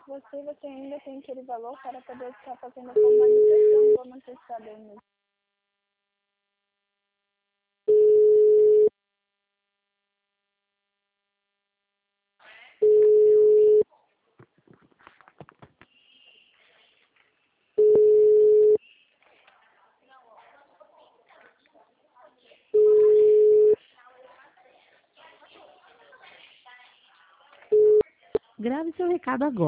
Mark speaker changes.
Speaker 1: você ainda tem aquele valor para poder estar fazendo a formalização do antecipado ainda.
Speaker 2: Grave seu recado agora.